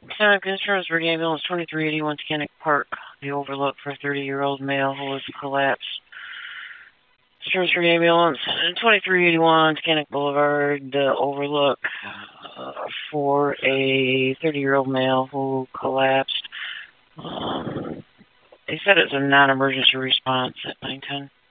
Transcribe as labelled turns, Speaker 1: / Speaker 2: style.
Speaker 1: Sonic Insurance Brig Ambulance 2381 Mechanic Park, the Overlook for a 30-year-old male who was collapsed. Insurance Brig Ambulance 2381 Mechanic Boulevard, the Overlook for a 30-year-old male who collapsed. They said it's a non-emergency response at 910.